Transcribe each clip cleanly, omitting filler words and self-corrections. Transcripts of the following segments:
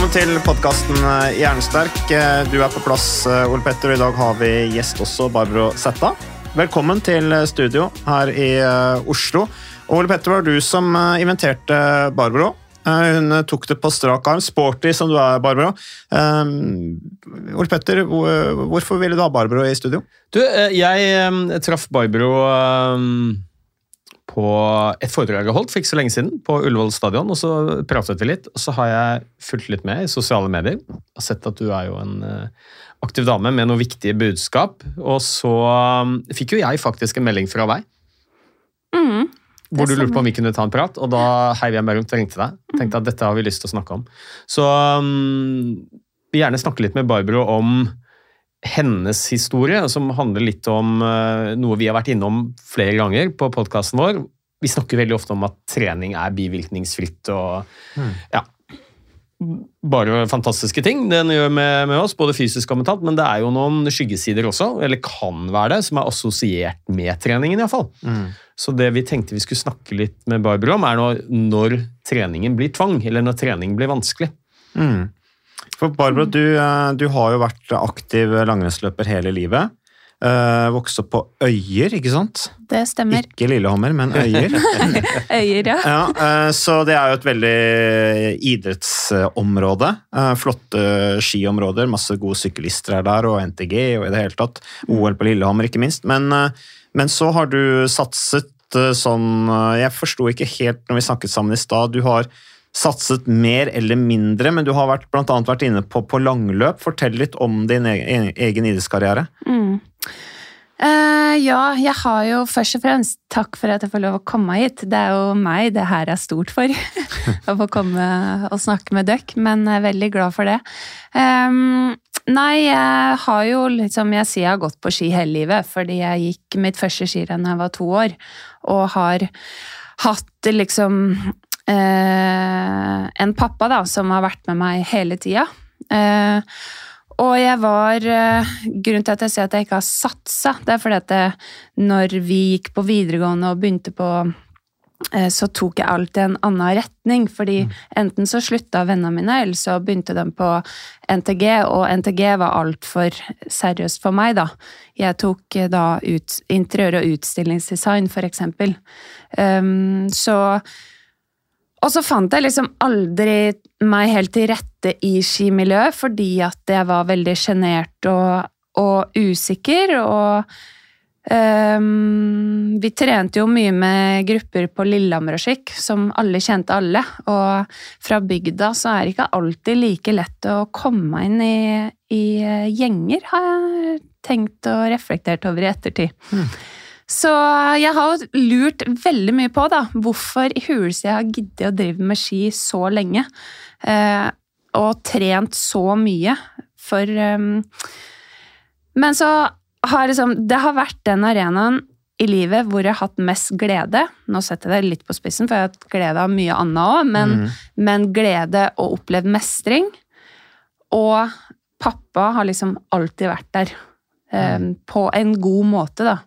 Velkommen til podcasten Hjernesterk. Du på plass, Ole Petter, og I dag har vi gjest også, Barbro Sætha. Velkommen til studio her I Oslo. Og Ole Petter, var du som inventerte Barbro. Hun tok det på strak arm, sporty som du Barbro. Ole Petter, hvorfor ville du ha Barbro I studio? Du, jeg traff Barbro på et foredrag jeg holdt for ikke så lenge siden på Ullevål stadion, og så pratet vi litt, og så har jeg fulgt litt med I sosiale medier, og sett at du jo en aktiv dame med noen viktige budskap, og så fikk jo jeg faktisk en melding fra deg, hvor du lurte på om vi kunne ta en prat, og da heiv jeg meg rundt og ringte deg, tenkte at dette har vi lyst til å snakke om. Så vi gjerne snakke litt med Barbro om hennes historie, som handler litt om noe vi har vært innom flere ganger på podcasten vår. Vi snakker veldig ofte om at trening bivirkningsfritt og ja, bare fantastiske ting den gjør med oss, både fysisk og mentalt, men det jo noen skyggesider også, eller kan være det, som assosiert med treningen I hvert fall. Så det vi tenkte vi skulle snakke litt med Barbro om når treningen blir tvang, eller når trening blir vanskelig. For Barbro, du har jo vært aktiv langrennsløper hele livet. Vokste opp på Øyer, ikke sant? Det stemmer. Ikke Lillehammer, men Øyer. Øyer, ja. Så det jo et veldig idrettsområde. Flotte skiområder, masse gode syklister der, og NTG, og I det hele tatt. OL på Lillehammer, ikke minst. Men så har du satset sånn, jeg forstod ikke helt når vi snakket sammen I sted, du har satset mer eller mindre, men du har blant annet vært inne på langløp. Fortell litt om din egen idrettskarriere. Ja, jeg har jo først og fremst takk for at jeg får lov å komme hit. Det jo meg, det her stort for å få komme og snakke med dere, men jeg veldig glad for det. Nei, jeg har jo liksom, jeg sier jeg har gått på ski hele livet, fordi jeg gikk mitt første skirenn da jeg var 2 år, og har hatt liksom en pappa da, som har vært med meg hele tiden. Og jeg var, grunnen til at jeg sier at jeg ikke har satset, det fordi at når vi gikk på videregående og begynte på, så tok jeg alltid en annen retning, fordi enten så sluttet vennene mine, eller så begynte de på NTG, og NTG var alt for seriøst for meg da. Jeg tok da interiør- og utstillingsdesign for eksempel. Og så fant jeg liksom aldri meg helt til rette I skimiljøet, fordi at jeg var veldig genert og usikker, og vi trente jo mye med grupper på Lillehammer og skikk, som alle kjente alle, og fra bygda så det ikke alltid like lett å komme inn I gjenger, har jeg tenkt og reflektert over I ettertid. Så jeg har lurt veldig mye på da, hvorfor I hulse jeg har giddet å drive med ski så lenge, og trent så mye, men så har liksom, det har vært den arenaen I livet hvor jeg har hatt mest glede. Nå setter jeg det litt på spissen, for jeg har hatt glede av mye annet også, men glede å oppleve mestring, og pappa har liksom alltid vært der, på en god måte da.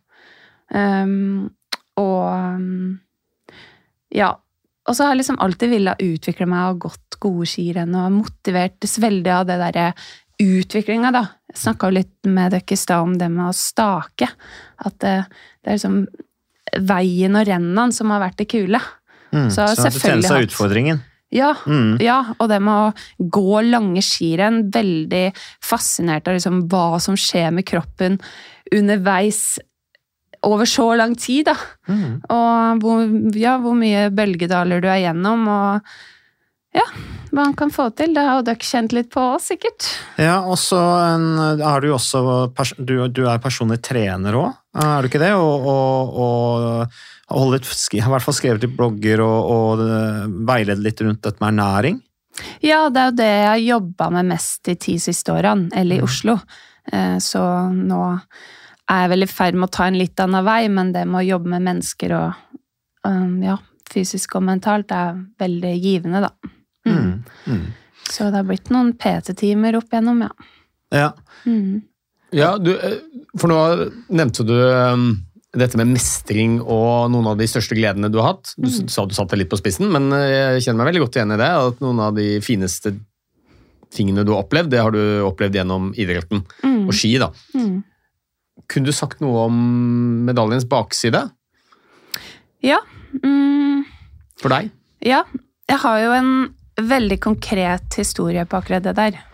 Ja, og så har jeg liksom alltid villet utvikle meg og gått gode skirenn og motivertes veldig av det der utviklingen da. Jeg snakket jo litt med dere I sted om det med å stake, at det liksom veien og rennen som har vært det kule. Så du tenner seg utfordringen? Ja, ja, og det med å gå lange skirenn, veldig fascinert av liksom hva som skjer med kroppen underveis over så lang tid da, og hvor mye bølgedaler du igjennom, og ja, hva han kan få til, det har dere kjent litt på oss, sikkert. Ja, og så du jo også, du personlig trener også, du ikke det? Og holde litt, har I hvert fall skrevet litt blogger og veilede litt rundt dette med ernæring? Ja, det jo det jeg har jobbet med mest de 10 siste årene, eller I Oslo. Så nå jeg vel I ferd med å ta en litt annen vei, men det med å jobbe med mennesker og ja, fysisk og mentalt veldig givende da. Så det har blitt noen PT-timer opp igjennom, ja. Ja. Ja, for nå nevnte du dette med mestring og noen av de største gledene du har hatt. Du sa du satte litt på spissen, men jeg kjenner meg veldig godt igjen I det, at noen av de fineste tingene du har opplevd, det har du opplevd gjennom idretten og ski da. Kunne du sagt noe om medaljens bakside? Ja. For deg? Ja, jeg har jo en veldig konkret historie på akkurat det der.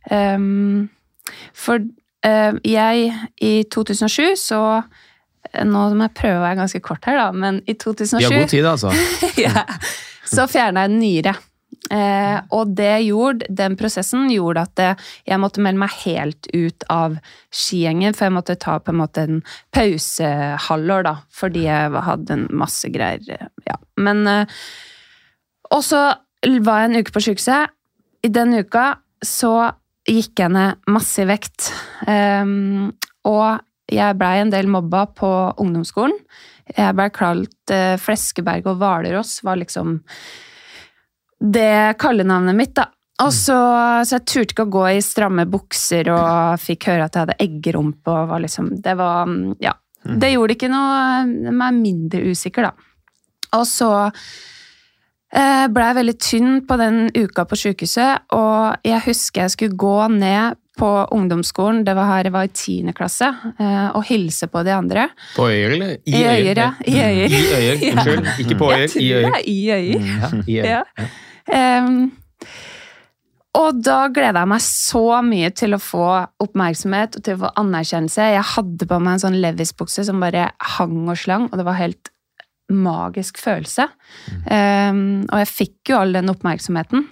For jeg i 2007 så, nå må jeg prøve å være ganske kort her da, men i 2007 Vi har god tid altså. ja, så fjernet jeg en nyre. Og den prosessen gjorde at jeg måtte melde meg helt ut av skigjengen, for jeg måtte ta på en måte en pausehalvår da, fordi jeg hadde en masse greier. Ja. Men, og så var jeg en uke på sykehuset. I den uka så gikk jeg ned masse i vekt. Og jeg ble en del mobba på ungdomsskolen. Jeg ble kalt Fleskeberg og Hvalross var liksom det kallenavnet mitt da. Og så jeg turte ikke å gå i stramme bukser og fikk høre at jeg hadde eggerumpe og var liksom, det var, ja, det gjorde ikke noe meg mindre usikker da. Og så ble jeg veldig tynn på den uka på sykehuset, og jeg husker jeg skulle gå ned på ungdomsskolen, det var her jeg var i 10. klasse, og hilse på de andre. På Øyer, eller? I Øyer, ja. I Øyer. I Øyer, unnskyld. Ikke på Øyer, i Øyer. I Øyer. Ja, i Øyer. Ja. Og da gledet jeg meg så mye til å få oppmerksomhet og til å få anerkjennelse. Jeg hadde på meg en sånn Levis-bukse som bare hang og slang, og det var helt magisk følelse. Og jeg fikk jo all den oppmerksomheten.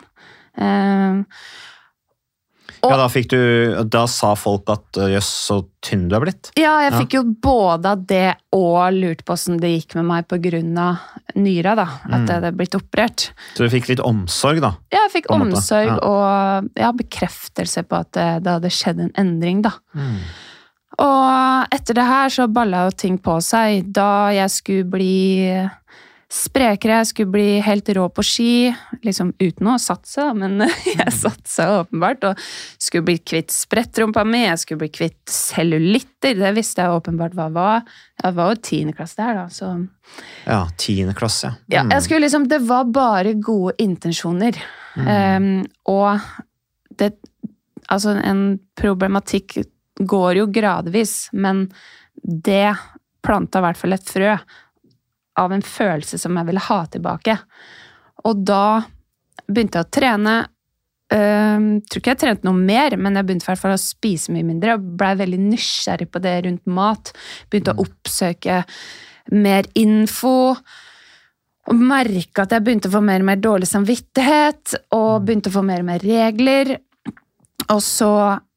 Ja, da sa folk at jøss, så tynn du har blitt. Ja, jeg fikk jo både av det og lurt på hvordan det gikk med meg på grunn av nyra da, at jeg hadde blitt operert. Så du fikk litt omsorg da? Ja, jeg fikk omsorg og bekreftelse på at det hadde skjedd en endring da. Og etter det her så ballet jo ting på seg. Da jeg skulle bli sprekere, jeg skulle bli helt rå på ski, liksom uten å satse, men jeg satsa åpenbart, og skulle bli kvitt sprettrumpa mi, jeg skulle bli kvitt cellulitter, det visste jeg åpenbart hva var. Jeg var jo 10. klasse der da, så... Ja, 10. klasse. Ja, jeg skulle liksom, det var bare gode intensjoner. Og det, altså en problematikk går jo gradvis, men det plantet i hvert fall et frø av en følelse som jeg ville ha tilbake. Og da begynte jeg å trene. Tror ikke jeg trente noe mer, men jeg begynte i hvert fall å spise mye mindre, og ble veldig nysgjerrig på det rundt mat. Begynte å oppsøke mer info, og merke at jeg begynte å få mer og mer dårlig samvittighet, og begynte å få mer og mer regler. Og så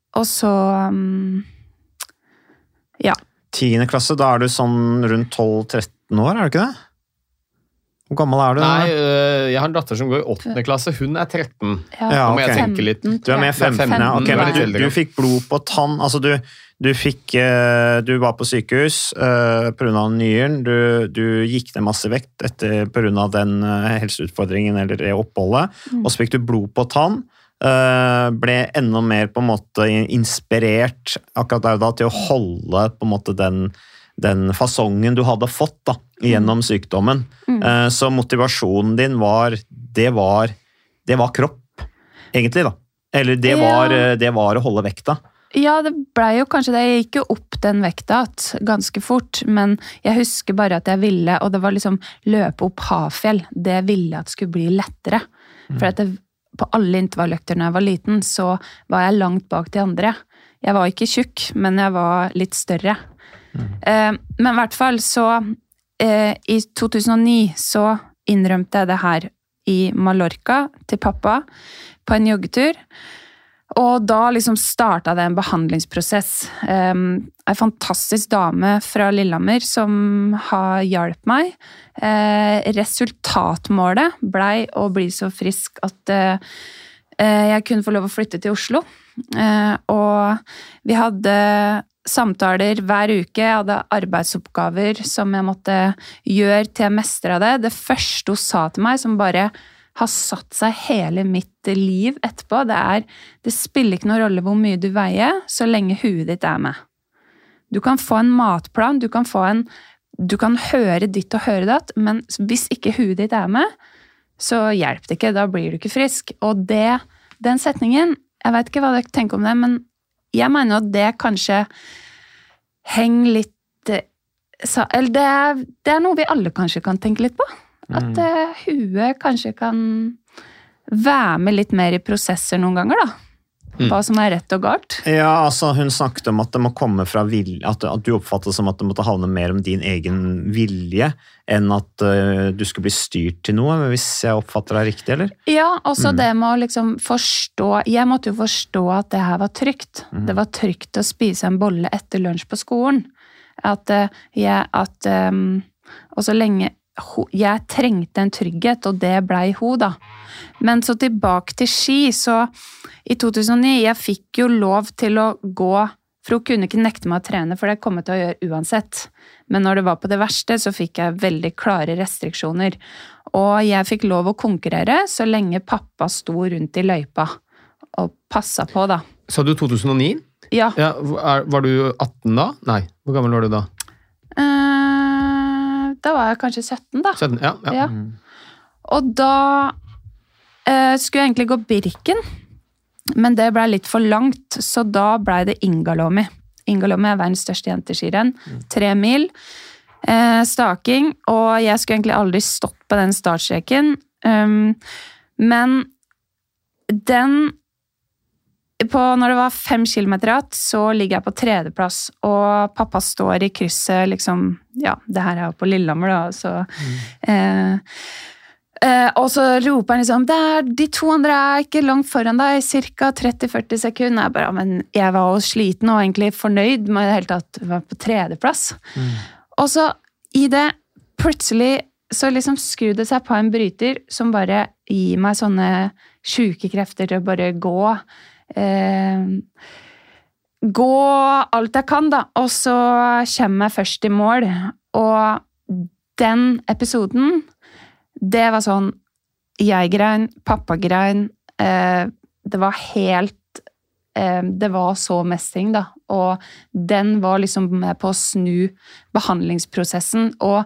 ja. 10. klasse, da er du sånn rundt 12-13 år, er det ikke det? Hvor gammel er du? Nei, jeg har en datter som går i 8. klasse, hun er 13. Ja, må jeg tenke litt. Du er med 15, ja. Ok, men du fikk blod på tann, altså du var på sykehus på grunn av nyren, du gikk ned masse vekt på grunn av den helseutfordringen eller det oppholdet, og så fikk du blod på tann, ble enda mer på en måte inspirert akkurat der da til å holde på en måte den fasongen du hadde fått da, gjennom sykdommen. Så motivasjonen din det var kropp, egentlig da. Eller det var å holde vekta. Ja, det ble jo kanskje det. Jeg gikk jo opp den vekta ganske fort, men jeg husker bare at jeg ville, og det var liksom løpe opp Hafjell, det ville at skulle bli lettere. For at på alle intervalløkter når jeg var liten, så var jeg langt bak de andre. Jeg var ikke tjukk, men jeg var litt større. Men i hvert fall så i 2009 så innrømte jeg det her i Mallorca til pappa på en joggetur, og da liksom startet det en behandlingsprosess. En fantastisk dame fra Lillehammer som har hjulpet meg. Resultatmålet ble å bli så frisk at jeg kunne få lov å flytte til Oslo. Og vi hadde samtaler hver uke, jeg hadde arbeidsoppgaver som jeg måtte gjøre til jeg mestret det. Det første hun sa til meg, som bare har satt seg hele mitt liv etterpå, det spiller ikke noen rolle hvor mye du veier, så lenge huet ditt er med. Du kan få en matplan, du kan høre ditt og høre datt, men hvis ikke huet ditt er med, så hjelper det ikke, da blir du ikke frisk. Og den setningen jeg vet ikke hva dere tenker om det, men jeg mener at det kanskje henger litt, eller det noe vi alle kanskje kan tenke litt på. At huet kanskje kan være med litt mer i prosesser noen ganger da. Hva som rett og galt. Ja, altså hun snakket om at det må komme fra vilje, at du oppfattet som at det måtte havne mer om din egen vilje, enn at du skulle bli styrt til noe, hvis jeg oppfatter det riktig, eller? Ja, også det med å liksom forstå, jeg måtte jo forstå at det her var trygt. Det var trygt å spise en bolle etter lunsj på skolen. Og så lenge jeg trengte en trygghet, og det ble hun da. Men så tilbake til ski, så i 2009, jeg fikk jo lov til å gå, for hun kunne ikke nekte meg å trene, for det kom jeg til å gjøre uansett. Men når det var på det verste, så fikk jeg veldig klare restriksjoner. Og jeg fikk lov å konkurrere så lenge pappa sto rundt i løypa og passet på da. Så du 2009? Ja. Var du 18 da? Nei, hvor gammel var du da? Da var jeg kanskje 17 da. 17, ja. Og da skulle jeg egentlig gå Birken, men det ble litt for langt, så da ble det Ingalomi. Ingalomi verdens største jenteskirenn. 3 mil, staking, og jeg skulle egentlig aldri stått på den startstreken. Men når det var 5 kilometer igjen, så ligger jeg på 3. plass, og pappa står i krysset, liksom, ja, det her jo på Lillehammer da, så... og så roper han liksom, de 2 andre ikke langt foran deg, cirka 30-40 sekunder. Men jeg var jo sliten og egentlig fornøyd med det hele tatt var på 3. plass. Og så i det plutselig så liksom skrur det seg på en bryter som bare gir meg sånne syke krefter til å bare gå alt jeg kan da, og så kommer jeg først i mål. Og den episoden det var sånn, jeg grein, pappa grein, det var helt, det var så mestring da, og den var liksom med på å snu behandlingsprosessen, og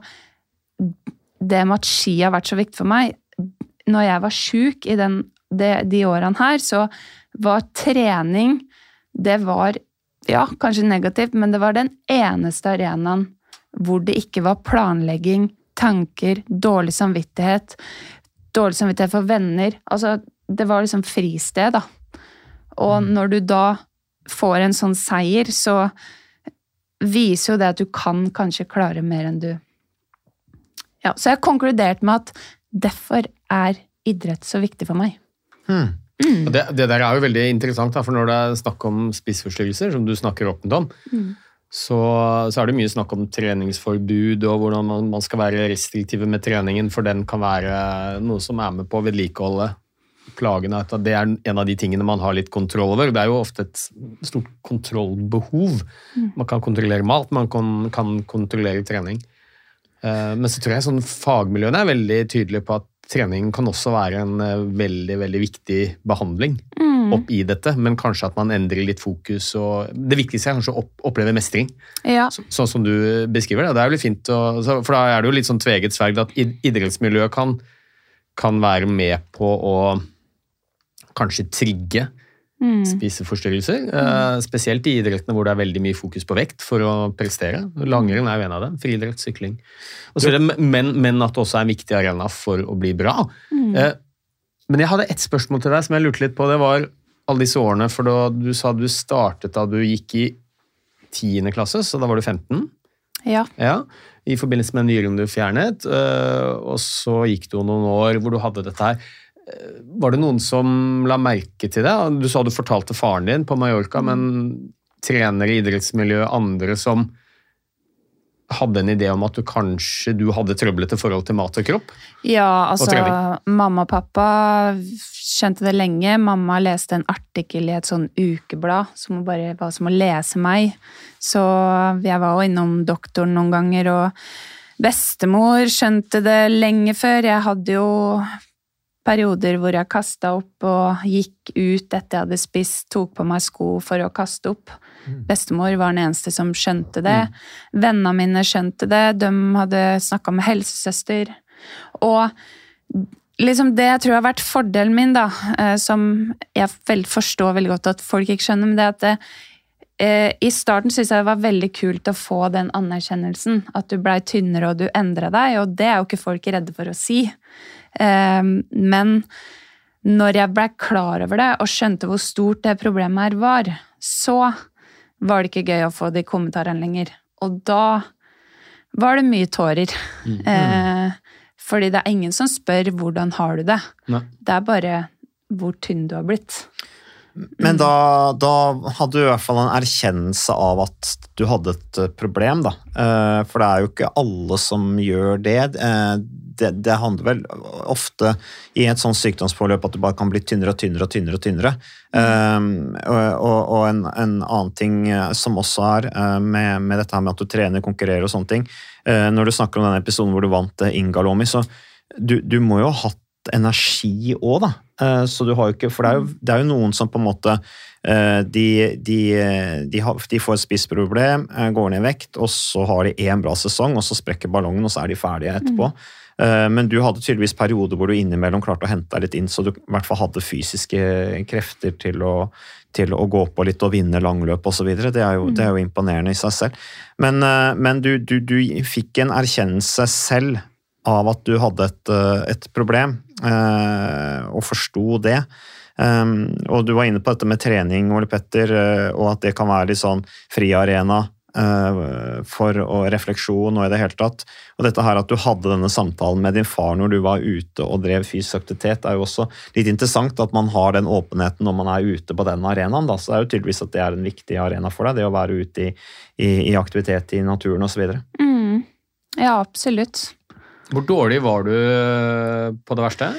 det med at ski har vært så viktig for meg, når jeg var syk i de årene her, så var trening, det var, ja, kanskje negativt, men det var den eneste arenaen hvor det ikke var planlegging, tanker, dårlig samvittighet for venner. Altså, det var liksom fristed da. Og når du da får en sånn seier, så viser jo det at du kan kanskje klare mer enn du. Ja, så jeg har konkludert med at derfor idrett så viktig for meg. Det der jo veldig interessant, da, for når det snakk om spiseforstyrrelser, som du snakker åpent om, så det mye snakk om treningsforbud og hvordan man skal være restriktive med treningen, for den kan være noe som med på å vedlikeholde plagene. Det en av de tingene man har litt kontroll over. Det jo ofte et stort kontrollbehov. Man kan kontrollere mat, man kan kontrollere trening. Men så tror jeg sånn fagmiljøene veldig tydelige på at trening kan også være en veldig, veldig viktig behandling opp i dette, men kanskje at man endrer litt fokus, og det viktigste kanskje å oppleve mestring, sånn som du beskriver det. Det jo litt fint, for da det jo litt sånn tveget sverd at idrettsmiljøet kan være med på å kanskje trigge spiseforstyrrelser, spesielt i idrettene hvor det veldig mye fokus på vekt for å prestere. Langrenn jo en av dem, friidrett, sykling. Men at det også en viktig arena for å bli bra. Men jeg hadde et spørsmål til deg som jeg lurte litt på. Det var alle disse årene, for du sa du startet da du gikk i 10. klasse, så da var du 15. Ja. I forbindelse med en nyren du fjernet, og så gikk det jo noen år hvor du hadde dette her. Var det noen som la merke til det? Du sa du fortalte faren din på Mallorca, men trenere i idrettsmiljøet, andre som hadde en idé om at du hadde trøblete forhold til mat og kropp? Ja, altså mamma og pappa kjente det lenge. Mamma leste en artikkel i et sånn ukeblad som bare var som å lese meg. Så jeg var jo innom doktoren noen ganger, og bestemor skjønte det lenge før. Jeg hadde jo perioder hvor jeg kastet opp og gikk ut etter jeg hadde spist, tok på meg sko for å kaste opp. Bestemor var den eneste som skjønte det. Vennene mine skjønte det. De hadde snakket med helsesøster. Og liksom det jeg tror har vært fordelen min, da, som jeg forstår veldig godt at folk ikke skjønner, men det at i starten synes jeg det var veldig kult å få den anerkjennelsen, at du ble tynnere og du endret deg, og det jo ikke folk redde for å si. Men når jeg ble klar over det og skjønte hvor stort det problemet her var, så var det ikke gøy å få de kommentarene lenger. Og da var det mye tårer. Fordi det ingen som spør hvordan har du det. Nei. Det bare hvor tynn du har blitt. Men da hadde du i hvert fall en erkjennelse av at du hadde et problem, da. For det jo ikke alle som gjør det. Det handler vel ofte i et sånt sykdomsforløp at du bare kan bli tynnere og tynnere og tynnere og tynnere. Og en annen ting som også med dette her med at du trener, konkurrerer og sånne ting. Når du snakker om denne episoden hvor du vant Ingalomi, så du må jo ha hatt energi også, da. Så du har jo ikke, for det jo noen som på en måte de får et spissproblem, går ned i vekt, og så har de en bra sesong, og så sprekker ballongen, og så de ferdige etterpå. Men du hadde tydeligvis perioder hvor du innimellom klarte å hente deg litt inn, så du i hvert fall hadde fysiske krefter til å gå på litt og vinne langløp og så videre. Det jo imponerende i seg selv. Men du fikk en erkjennelse selv av at du hadde et problem, og forsto det. Og du var inne på dette med trening, Ole Petter, og at det kan være litt sånn fri arena for refleksjon og i det hele tatt. Og dette her at du hadde denne samtalen med din far når du var ute og drev fysisk aktivitet, jo også litt interessant at man har den åpenheten når man ute på den arenaen. Da. Så det jo tydeligvis at det en viktig arena for deg, det å være ute i aktivitet i naturen og så videre. Ja, absolutt. Hvor dårlig var du på det verste?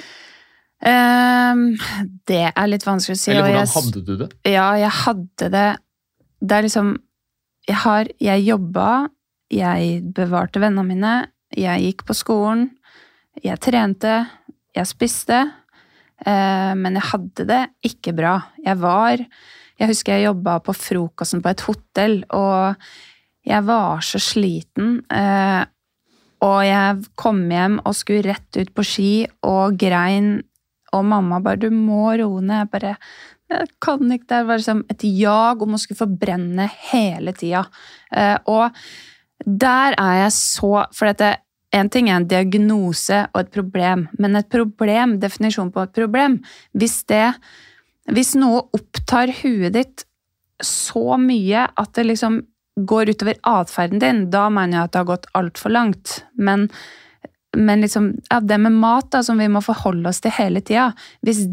Det litt vanskelig å si. Eller hvordan hadde du det? Ja, jeg hadde det. Det liksom jeg jobbet, jeg bevarte vennene mine, jeg gikk på skolen, jeg trente, jeg spiste, men jeg hadde det ikke bra. Jeg husker jeg jobbet på frokosten på et hotell, og jeg var så sliten, og jeg kom hjem og skulle rett ut på ski og grein, og mamma bare, du må roe ned, jeg kan ikke, det var liksom et jag om å skulle forbrenne hele tida. Og der jeg så, for en ting en diagnose og et problem, men et problem, definisjon på et problem, hvis noe opptar huet ditt så mye at det liksom går utover atferden din, da mener jeg at det har gått alt for langt. Men liksom, ja, det med mat da, som vi må forholde oss til hele tida, hvis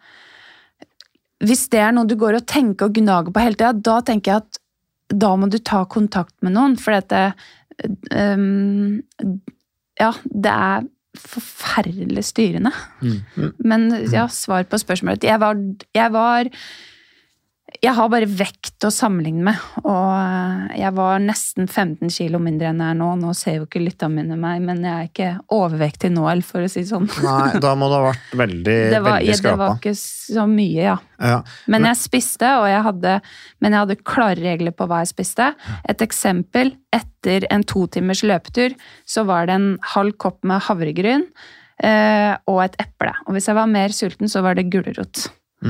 det noe du går og tenker og gnager på hele tida, da tenker jeg at da må du ta kontakt med noen, for ja, det forferdelig styrende. Men ja, svar på spørsmålet. Jeg har bare vekt å sammenligne med, og jeg var nesten 15 kilo mindre enn jeg nå. Nå ser jo ikke lyttene mine meg, men jeg ikke overvektig nå, for å si sånn. Nei, da må det ha vært veldig skrapa. Det var ikke så mye, ja. Men jeg spiste, men jeg hadde klare regler på hva jeg spiste. Et eksempel, etter en 2 timers løpetur, så var det en halv kopp med havregryn og et eple. Og hvis jeg var mer sulten, så var det gulrot.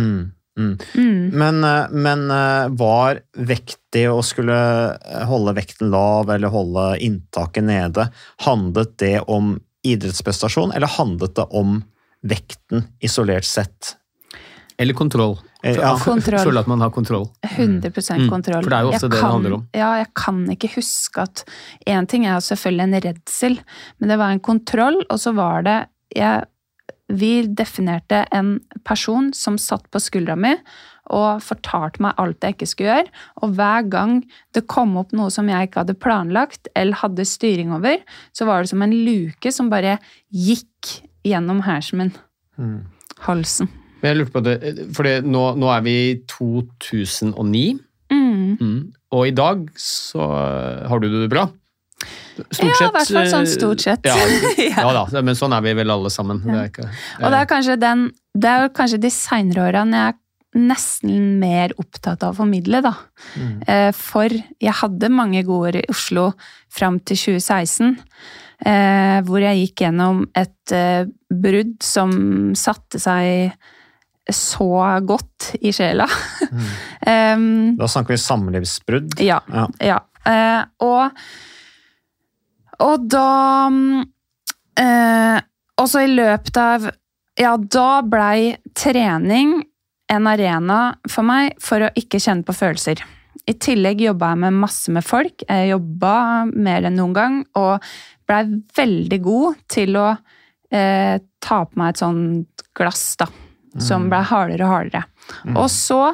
Men var vektig å skulle holde vekten lav eller holde inntaket nede, handlet det om idrettsprestasjon, eller handlet det om vekten isolert sett? Eller kontroll. Ja. Kontroll. Føler at man har kontroll. 100% kontroll. For det jo ofte det handler om. Ja, jeg kan ikke huske at en ting jo selvfølgelig en redsel, men det var en kontroll, og så var det vi definerte en person som satt på skuldra mi og fortalte meg alt jeg ikke skulle gjøre, og hver gang det kom opp noe som jeg ikke hadde planlagt eller hadde styring over, så var det som en luke som bare gikk gjennom hersen min. Halsen. Men jeg lurte på det, for nå vi i 2009, og i dag så har du det bra. Stort sett. Ja, i hvert fall sånn stort sett. Ja da, men sånn vi vel alle sammen. Det og det kanskje det jo kanskje de senere årene jeg nesten mer opptatt av å formidle, da. For jeg hadde mange gode år i Oslo frem til 2016, hvor jeg gikk gjennom et brudd som satte seg så godt i sjela. Da snakker vi samlivsbrudd. Ja. Og da også i løpet av da blei trening en arena for meg for å ikke kjenne på følelser. I tillegg jobbet jeg med masse med folk. Jeg jobbet mer enn noen gang, og blei veldig god til å ta på meg et sånt glass, da, som blei hardere og hardere. Og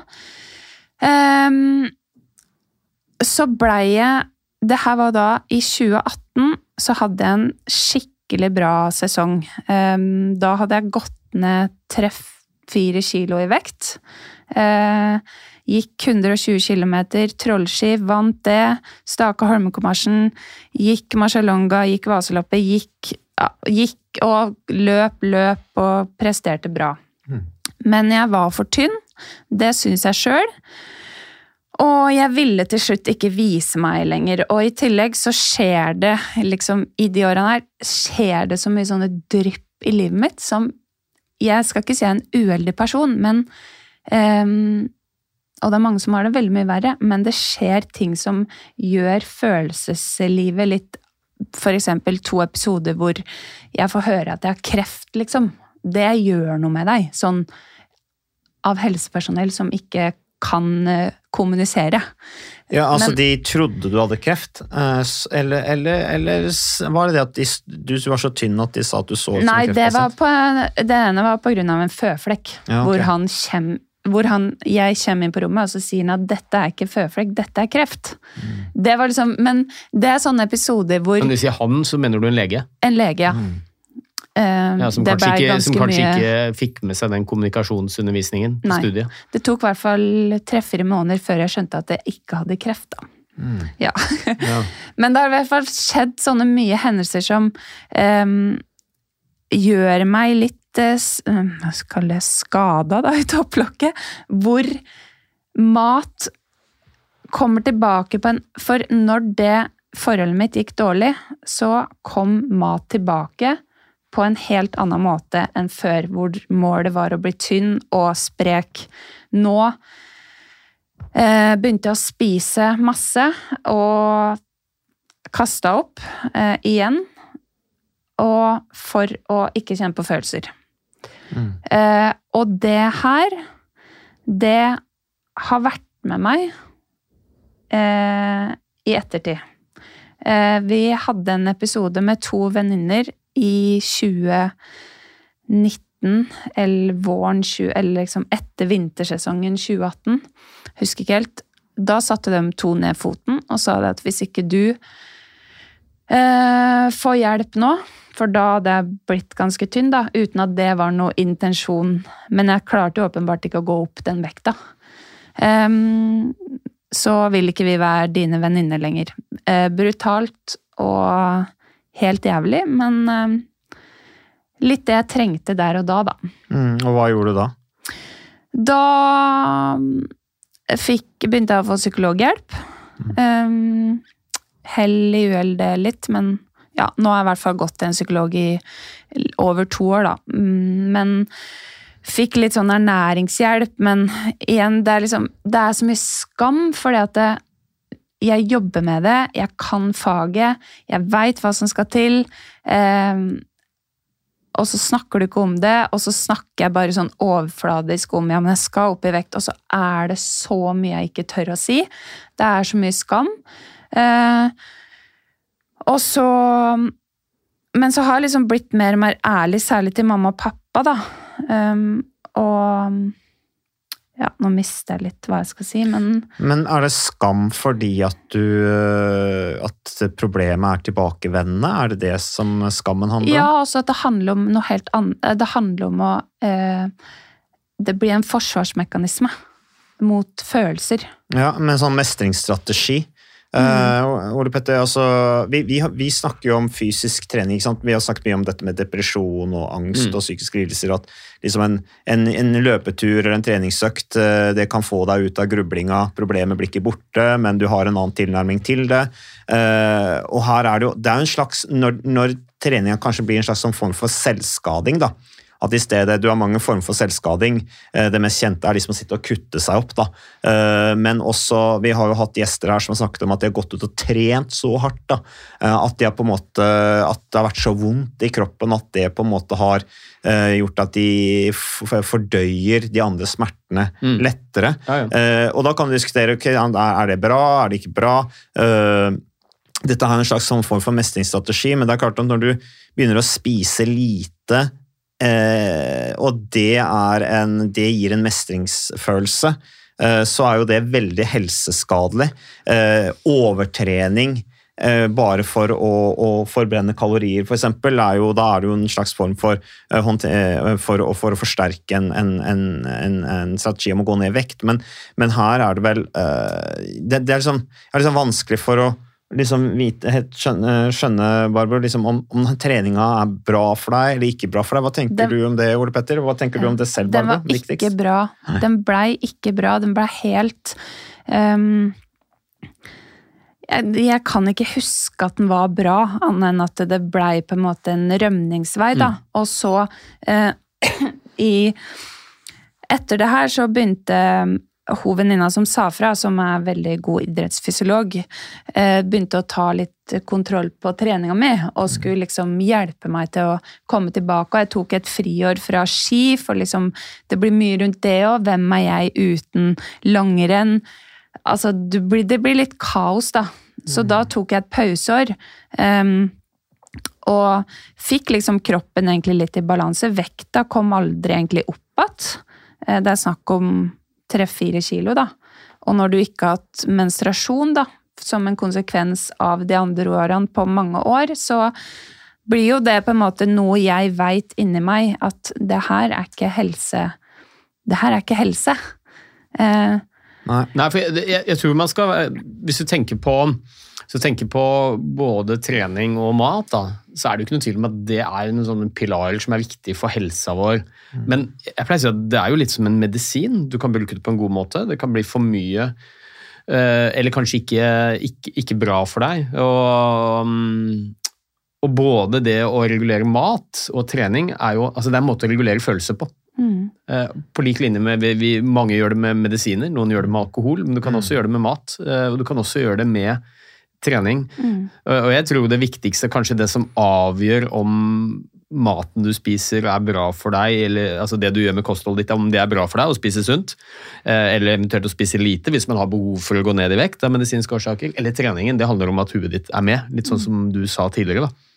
så blei jeg, det her var da i 2018, så hadde jeg en skikkelig bra sesong. Da hadde jeg gått ned 3-4 kilo i vekt. Gikk 120 kilometer, trollski, vant det, staka Holmenkollmarsjen, gikk Marcialonga, gikk Vasaloppet, gikk og løp og presterte bra. Men jeg var for tynn, det synes jeg selv. Og jeg ville til slutt ikke vise meg lenger, og i tillegg så skjer det, liksom i de årene her, skjer det så mye sånne drypp i livet mitt, som, jeg skal ikke si jeg er en uheldig person, men, og det er mange som har det veldig mye verre, men det skjer ting som gjør følelseslivet litt, for eksempel 2 episoder hvor jeg får høre at jeg har kreft, liksom. Det gjør noe med deg, sånn av helsepersonell som ikke kan kommunisere. Ja, altså de trodde du hadde kreft, eller var det at du var så tynn at de sa at du så ut som kreft? Nei, det ene var på grunn av en føflekk, ja, okay. Jeg kommer inn på rommet, og så sier han at dette er ikke føflekk, dette er kreft. Det var liksom, men det er sånne episoder hvor... Når du sier han, så mener du en lege? En lege, ja. Som kanskje ikke fikk med seg den kommunikasjonsundervisningen på studiet. Det tok i hvert fall 3-4 måneder før jeg skjønte at jeg ikke hadde kreft da. Ja. Men det har i hvert fall skjedd sånne mye hendelser som gjør meg litt hva skal jeg skada da i topplokket, hvor mat kommer tilbake på for når det forholdet mitt gikk dårlig, så kom mat tilbake på en helt annen måte enn før, hvor målet var å bli tynn og sprek. Nå begynte jeg å spise masse og kastet opp igjen, og for å ikke kjenne på følelser. Og det her, det har vært med meg i ettertid. Vi hadde en episode med 2 venninner i 2019, eller våren 20, eller liksom etter vintersesongen 2018, husker ikke helt. Da satte de 2 ned foten og sa det at hvis ikke du får hjelp nå, for da hadde jeg blitt ganske tynn da, uten at det var noe intensjon, men jeg klarte jo åpenbart ikke å gå opp den vekta. Så vil ikke vi være dine venninner lenger. Brutalt og helt jævlig, men litt det jeg trengte der og da. Og hva gjorde du da? Da begynte jeg å få psykologhjelp. Hell i uheld litt, men ja, nå har jeg i hvert fall gått til en psykolog i over 2 år da. Men fikk litt sånn ernæringshjelp, men igjen, det er så mye skam, fordi at jeg jobber med det, jeg kan faget, jeg vet hva som skal til, og så snakker du ikke om det, og så snakker jeg bare sånn overfladisk om, ja, men jeg skal opp i vekt, og så er det så mye jeg ikke tør å si. Det er så mye skam. Og så, men så har jeg liksom blitt mer og mer ærlig, særlig til mamma og pappa da, og ja, nå mister jeg litt hva jeg skal si, men er det skam fordi at at problemet er tilbakevendende? Er det det som skammen handler om? Ja, også at det handler om noe helt annet. Det handler om å det blir en forsvarsmekanisme mot følelser. Ja, med en sånn mestringsstrategi. Ole Petter, altså, vi snakker jo om fysisk trening, ikke sant? Vi har snakket mye om dette med depresjon og angst og psykiske lidelser, at liksom en løpetur eller en treningsøkt, det kan få deg ut av grublinga, problemet blir ikke borte, men du har en annen tilnærming til det. Og her er det jo en slags, når treningen kanskje blir en slags form for selvskading da, at i stedet du har mange former for selvskading, det mest kjente liksom å sitte og kutte seg opp da, men også, vi har jo hatt gjester her som har snakket om at de har gått ut og trent så hardt da, at de har på en måte, at det har vært så vondt i kroppen, at det på en måte har gjort at de fordøyer de andre smertene lettere, og da kan du diskutere, okay, er det bra, er det ikke bra, dette har en slags form for mestringsstrategi, men det er klart at når du begynner å spise lite, og det gir en mestringsfølelse, så er jo det veldig helseskadelig. Overtrening bare for å forbrenne kalorier for eksempel, da er det jo en slags form for å forsterke en strategi om å gå ned i vekt, men her er det vel det er liksom vanskelig for å liksom skjønne Barbro, liksom, om treninga er bra for deg eller ikke bra for deg. Hva tenker du om det, Ole Petter? Hva tenker du om det selv, Barbro? Den var ikke bra. Den ble ikke bra. Den ble helt jeg kan ikke huske at den var bra, annet enn at det ble på en måte en rømningsvei da. Og så etter det her så begynte venninna som sa fra, som er veldig god idrettsfysiolog, begynte å ta litt kontroll på treninga mi, og skulle liksom hjelpe meg til å komme tilbake, og jeg tok et friår fra ski, for liksom, det blir mye rundt det også, hvem er jeg uten langrenn? Altså, det blir litt kaos da, så da tok jeg et pauseår, og fikk liksom kroppen egentlig litt i balanse, vekta kom aldri egentlig oppatt, det er snakk om 3-4 kilo da, og når du ikke har hatt menstruasjon da, som en konsekvens av de andre årene på mange år, så blir jo det på en måte noe jeg vet inni meg, at det her er ikke helse. Det her er ikke helse. Nei, for jeg tror man skal, hvis du tenker på både trening og mat da, så er det jo ikke noe tvil om at det er noen sånne pilarer som er viktige for helsa vår. Men jeg pleier å si at det er jo litt som en medisin. Du kan bruke det på en god måte. Det kan bli for mye, eller kanskje ikke bra for deg. Og både det å regulere mat og trening er jo, altså det er en måte å regulere følelser på. På lik linje med, mange gjør det med medisiner, noen gjør det med alkohol, men du kan også gjøre det med mat, og du kan også gjøre det med trening. Og jeg tror det viktigste, kanskje det som avgjør om maten du spiser er bra for deg, eller altså det du gjør med kostholdet ditt, om det er bra for deg å spise sunt, eller eventuelt å spise lite hvis man har behov for å gå ned i vekt av medisinske årsaker, eller treningen, det handler om at huet ditt er med, litt sånn som du sa tidligere da.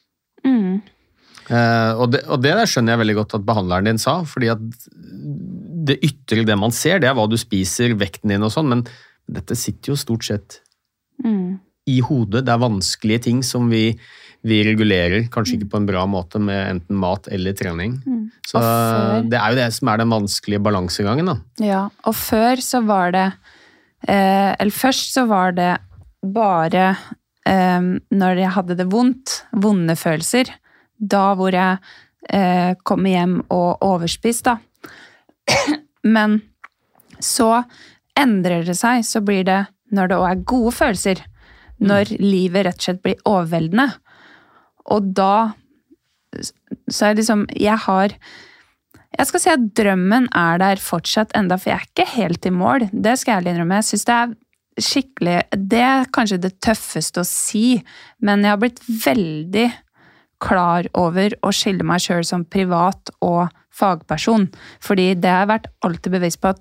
Og det der skjønner jeg veldig godt at behandleren din sa, fordi at det ytre, det man ser, det er hva du spiser, vekten din og sånn, men dette sitter jo stort sett i hodet. Det er vanskelige ting som vi regulerer, kanskje ikke på en bra måte med enten mat eller trening. Så det er jo det som er den vanskelige balansegangen da. Ja, og før så var det, eller først så var det bare når jeg hadde det vonde følelser, da hvor jeg kommer hjem og overspist da. Men så endrer det seg, så blir det når det også er gode følelser, når livet rett og slett blir overveldende. Og da, så er det liksom, jeg skal si at drømmen er der fortsatt enda, for jeg er ikke helt i mål, det skal jeg innrømme. Jeg synes det er skikkelig, det er kanskje det tøffeste å si, men jeg har blitt veldig klar over å skille meg selv som privat og fagperson, fordi det har vært alltid bevisst på at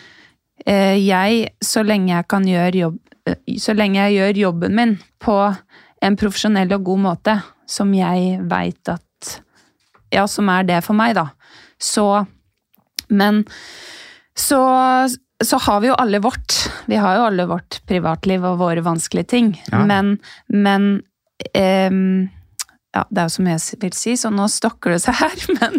så lenge jeg kan så lenge jeg gjør jobben min på en profesjonell og god måte, som jeg vet at, ja, som er det for meg da, men så har vi jo alle vårt privatliv og våre vanskelige ting, men ja, det er jo som jeg vil si, så nå stokker det seg her,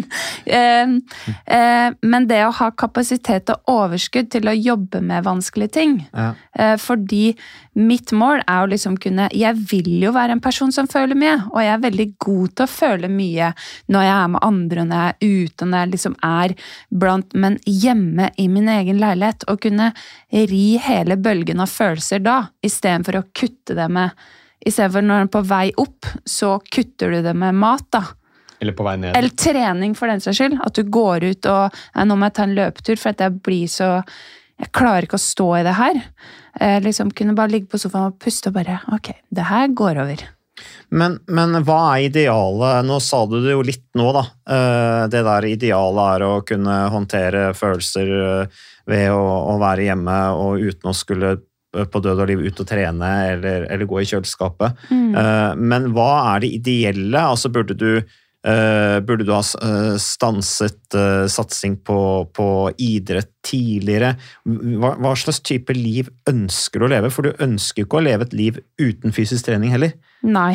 men det å ha kapasitet og overskudd til å jobbe med vanskelige ting, fordi mitt mål er å liksom jeg vil jo være en person som føler mye, og jeg er veldig god til å føle mye når jeg er med andre, når jeg er ute, når jeg liksom er blant, men hjemme i min egen leilighet, og kunne ri hele bølgen av følelser da, i stedet for å kutte det med I stedet for når den er på vei opp, så kutter du det med mat da. Eller på vei ned. Eller trening for den saks skyld. At du går ut og, nå må jeg ta en løpetur, for at jeg klarer ikke å stå i det her. Liksom kunne bare ligge på sofaen og puste og bare, ok, det her går over. Men hva er idealet? Nå sa du det jo litt nå da. Det der idealet å kunne håndtere følelser ved å være hjemme og uten å skulle på død og liv ut og trene eller gå i kjøleskapet. Men hva er det ideelle? Altså burde du ha stanset satsing på idrett tidligere? Hva slags type liv ønsker du å leve? For du ønsker ikke å leve et liv uten fysisk trening heller. Nei,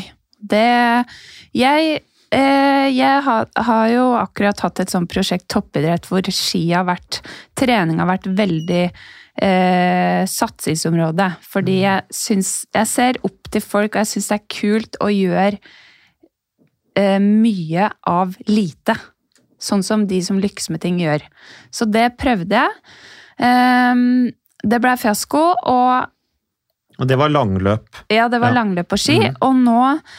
jeg har jo akkurat hatt et sånt prosjekt toppidrett hvor trening har vært veldig satsingsområde, fordi jeg ser opp til folk, og jeg synes det er kult å gjøre mye av lite, sånn som de som lykkes med ting gjør. Så det prøvde jeg. Det ble fiasko, og det var langløp. Ja, det var langløp på ski, og nå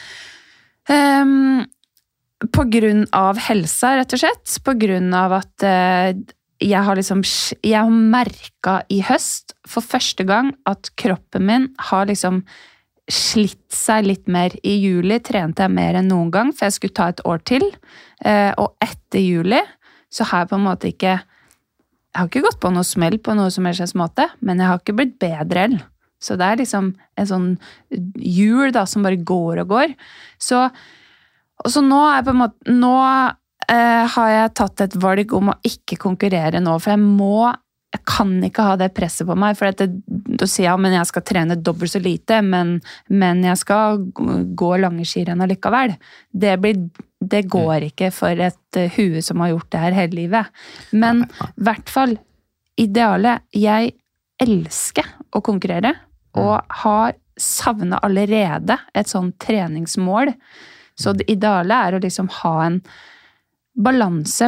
på grunn av helsa, rett og slett, på grunn av at jeg har merket i høst for første gang at kroppen min har liksom slitt seg litt mer. I juli trente jeg mer enn noen gang, for jeg skulle ta et år til. Og etter juli så har jeg på en måte jeg har ikke gått på noe smell på noe som helst måte, men jeg har ikke blitt bedre heller. Så det er liksom en sånn hjul da, som bare går og går. Så nå er jeg på en måte, har jeg tatt et valg om å ikke konkurrere nå, for jeg kan ikke ha det presset på meg, for da sier jeg, men jeg skal trene dobbelt så lite, men jeg skal gå lange skirenn allikevel. Det går ikke for et hue som har gjort det her hele livet. Men i hvert fall, idealet, jeg elsker å konkurrere, og har savnet allerede et sånn treningsmål. Så det ideale er å liksom ha en balanse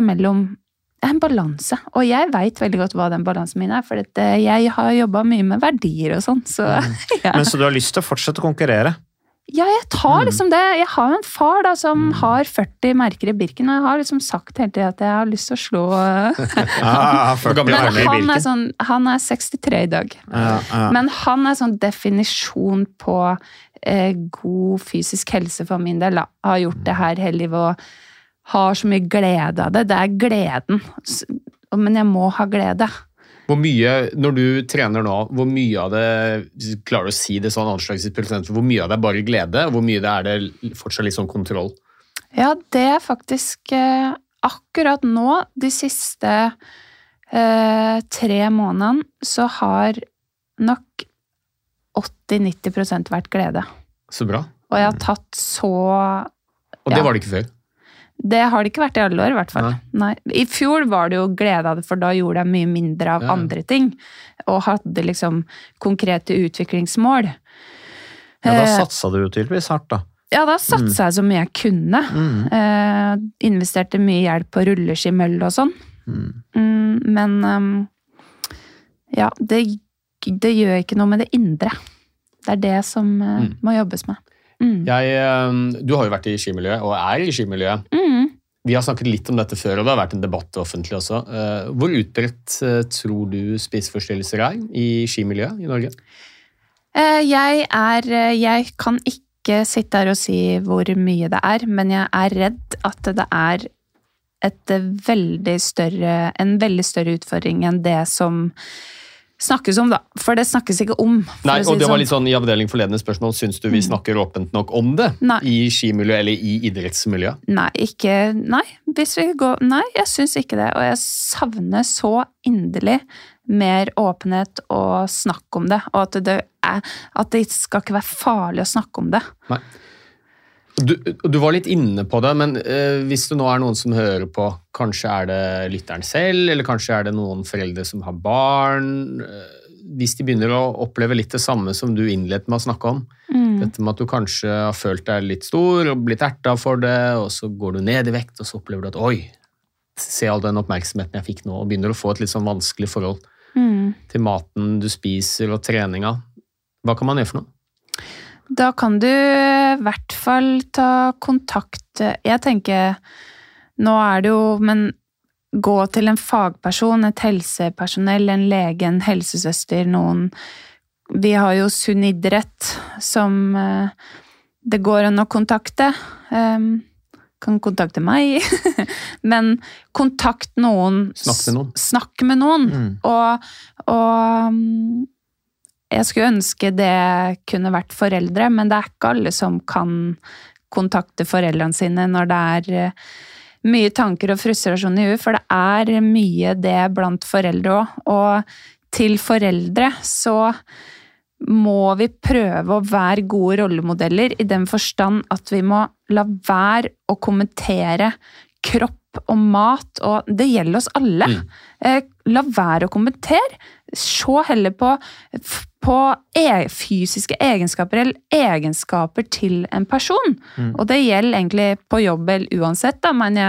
og jeg vet veldig godt hva den balansen min er, for jeg har jobbet mye med verdier og sånn, så ja. Men så du har lyst til å fortsette å konkurrere? Ja, jeg tar liksom det. Jeg har en far da, som har 40 merker i Birken, og jeg har liksom sagt hele tiden at jeg har lyst til å slå Men han er 63 i dag. Men han er sånn definisjon på god fysisk helse for min del. Har gjort det her hele livet og har så mye glede av det. Det er gleden. Men jeg må ha glede. Hvor mye, når du trener nå, hvor mye av det, klarer du å si det sånn anslagsvis prosent, hvor mye av det er bare glede, og hvor mye det er det fortsatt litt sånn kontroll? Ja, det er faktisk akkurat nå, de siste 3 månedene, så har nok 80-90% vært glede. Så bra. Og jeg har tatt så... Og det var det ikke før? Det har det ikke vært i alle år, i hvert fall. Nei. I fjor var det jo glede av det, for da gjorde jeg mye mindre av andre ting, og hadde liksom konkrete utviklingsmål. Ja, da satset du jo tydeligvis hardt da. Ja, da satset jeg så mye jeg kunne. Investerte mye hjelp på rulleskimøll og sånn. Men ja, det gjør ikke noe med det indre. Det er det som må jobbes med. Du har jo vært i skimiljøet, og er i skimiljøet. Vi har snakket litt om dette før, og det har vært en debatt offentlig også. Hvor utbredt tror du spiseforstyrrelser er i skimiljøet i Norge? Jeg kan ikke sitte her og si hvor mye det er, men jeg er redd at det er en veldig større utfordring enn det som snakkes om da, for det snakkes ikke om. Nei, og det var litt sånn i avdeling forledende spørsmål, synes du vi snakker åpent nok om det? Nei. I skimiljø eller i idrettsmiljø? Nei, jeg synes ikke det, og jeg savner så inderlig mer åpenhet og snakk om det, og at det skal ikke være farlig å snakke om det. Nei. Du var litt inne på det, men hvis det nå noen som hører på, kanskje det lytteren selv, eller kanskje det noen foreldre som har barn, hvis de begynner å oppleve litt det samme som du innledet med å snakke om, dette med at du kanskje har følt deg litt stor og blitt ertet for det, og så går du ned i vekt, og så opplever du at oi, se all den oppmerksomheten jeg fikk nå, og begynner å få et litt sånn vanskelig forhold til maten du spiser og treninga. Hva kan man gjøre for noe? Da kan du i hvert fall ta kontakt. Jeg tenker, nå det jo, men gå til en fagperson, et helsepersonell, en lege, en helsesøster, noen. Vi har jo Sunn Idrett som det går an å kontakte. Kan kontakte meg, men kontakt noen. Snakk med noen. Og jeg skulle ønske det kunne vært foreldre, men det ikke alle som kan kontakte foreldrene sine når det mye tanker og frustrasjon i huet, for det mye det blant foreldre også. Og til foreldre så må vi prøve å være gode rollemodeller i den forstand at vi må la være å kommentere kropp og mat, og det gjelder oss alle. La være å kommentere. Se heller på fysiske egenskaper eller egenskaper til en person. Og det gjelder egentlig på jobb eller uansett, da, men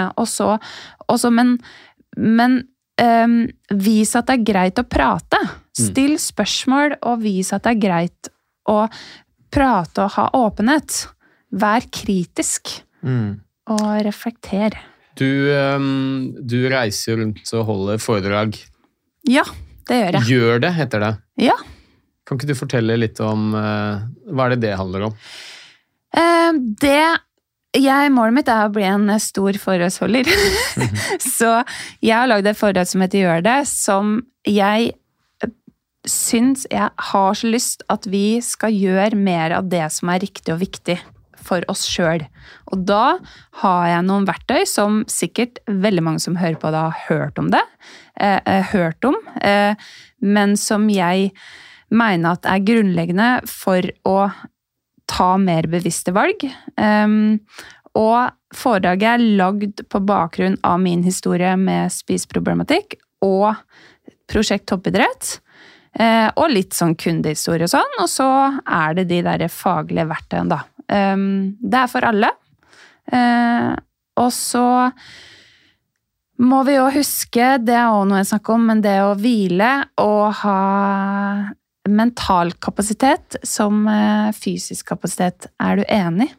vis at det greit å prate. Still spørsmål og vis at det greit å prate og ha åpenhet. Vær kritisk og reflekter. Du reiser rundt og holder foredrag. Ja, det gjør jeg. Gjør det, heter det. Ja. Kan ikke du fortelle litt om hva det handler om? Målet mitt å bli en stor foredragsholder. Så jeg har laget et foredrag som heter Gjør det, som jeg syns jeg har så lyst at vi skal gjøre mer av det som riktig og viktig for oss selv. Og da har jeg noen verktøy som sikkert veldig mange som hører på det har hørt om det, men som jeg mener at grunnleggende for å ta mer bevisste valg. Og foredraget lagd på bakgrunn av min historie med spiseproblematikk og prosjekt toppidrett, og litt sånn kundehistorie og sånn, og så det de der faglige verktøyene da. Det for alle. Og så må vi jo huske, det også noe jeg snakker om, men det å hvile og ha mental kapasitet som fysisk kapasitet. Du enig?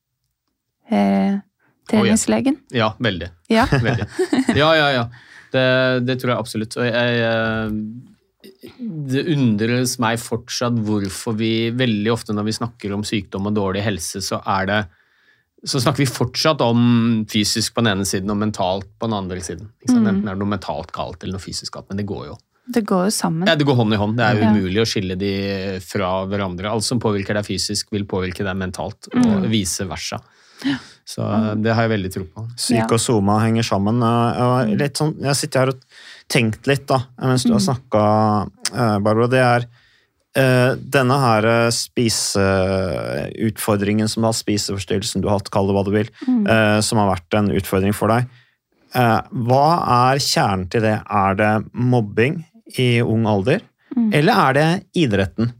Treningslegen? Ja, veldig. Ja, veldig. Ja. Det tror jeg absolutt. Og det undres meg fortsatt hvorfor vi veldig ofte når vi snakker om sykdom og dårlig helse, så snakker vi fortsatt om fysisk på den ene siden og mentalt på den andre siden. Enten det noe mentalt galt eller noe fysisk galt, men det går jo. Det går jo sammen. Ja, det går hånd i hånd. Det umulig å skille de fra hverandre. Alt som påvirker deg fysisk vil påvirke deg mentalt, og vice versa. Så det har jeg veldig tro på. Syk og soma henger sammen. Litt sånn, jeg sitter her og tenkt litt da, mens du har snakket, Barbara, det denne her spiseutfordringen som du har, spiseforstyrrelsen du har hatt, kall det hva du vil, som har vært en utfordring for deg. Hva kjernen til det? Det mobbing i ung alder, eller det idretten?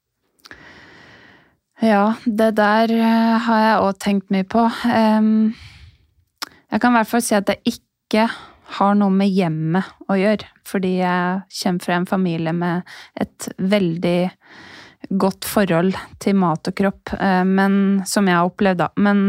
Ja, det der har jeg også tenkt mye på. Jeg kan i hvert fall si at det ikke har noe med hjemmet å gjøre, fordi jeg kommer fra en familie med et veldig godt forhold til mat og kropp, men som jeg har opplevd da. Men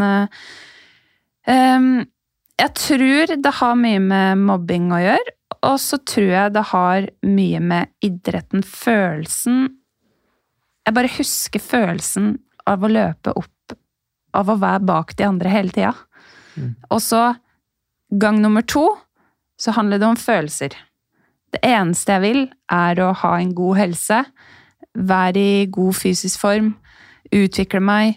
jeg tror det har mye med mobbing å gjøre, og så tror jeg det har mye med idretten, følelsen. Jeg bare husker følelsen av å løpe opp, av å være bak de andre hele tiden. Og så, gang nummer 2, så handler det om følelser. Det eneste jeg vil å ha en god helse, være i god fysisk form, utvikle meg.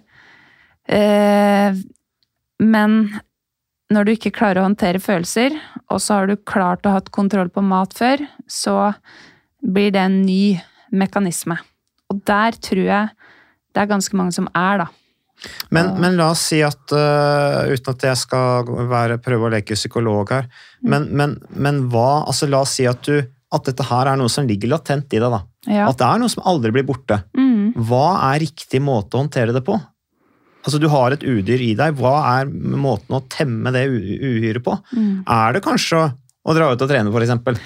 Men når du ikke klarer å håndtere følelser, og så har du klart å ha kontroll på mat før, så blir det en ny mekanisme. Og der tror jeg det ganske mange som da. Men la oss si at, uten at jeg skal prøve å leke psykolog her, men hva, altså la oss si at dette her noe som ligger latent i deg da. Ja. At det noe som aldri blir borte. Hva riktig måte å håndtere det på? Altså du har et udyr i deg, hva måten å temme det uhyret på? Det kanskje å dra ut og trene for eksempel?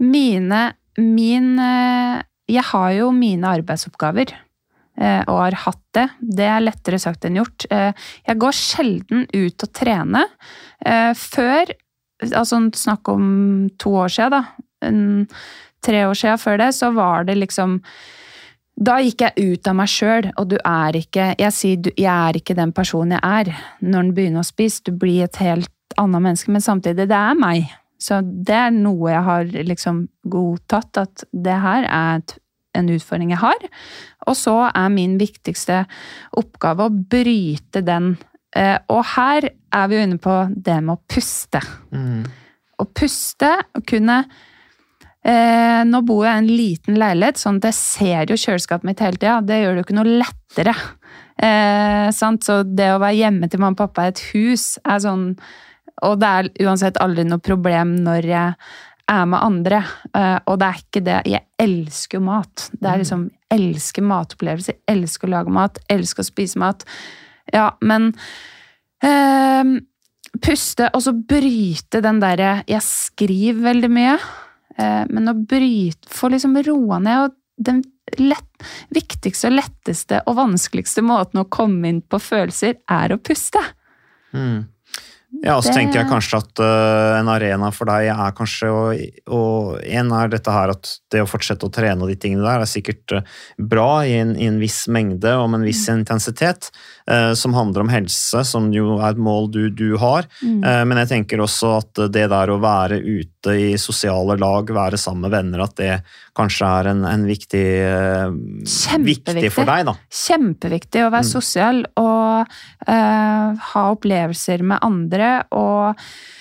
Jeg har jo mine arbeidsoppgaver, og har hatt det. Det lettere sagt enn gjort. Jeg går sjelden ut og trene. Før, altså snakk om 2 år siden da, 3 år siden før det, så var det liksom da gikk jeg ut av meg selv, og jeg ikke den personen jeg når den begynner å spise. Du blir et helt annet menneske, men samtidig, det meg. Så det noe jeg har liksom godtatt, at det her en utfordring jeg har. Og så min viktigste oppgave å bryte den. Og her vi jo inne på det med å puste. Å puste, å kunne... nå bor jeg i en liten leilighet, sånn at jeg ser jo kjøleskapet mitt hele tiden. Det gjør det jo ikke noe lettere. Sant? Så det å være hjemme til mamma og pappa i et hus sånn, og det uansett aldri noe problem når jeg med andre. Og det ikke det. Jeg elsker jo mat. Det liksom, jeg elsker matopplevelser, jeg elsker å lage mat, jeg elsker å spise mat. Ja, men puste, og så bryte den der, jeg skriver veldig mye, men å få liksom roa ned, og den viktigste og letteste og vanskeligste måten å komme inn på følelser å puste. Ja, og så tenker jeg kanskje at en arena for deg kanskje, og en dette her at det å fortsette å trene og de tingene der sikkert bra i en viss mengde og med en viss intensitet, som handler om helse, som jo et mål du har. Men jeg tenker også at det der å være ute i sosiale lag, være sammen med venner, at det kanskje en viktig for deg da. Kjempeviktig å være sosial og ha opplevelser med andre og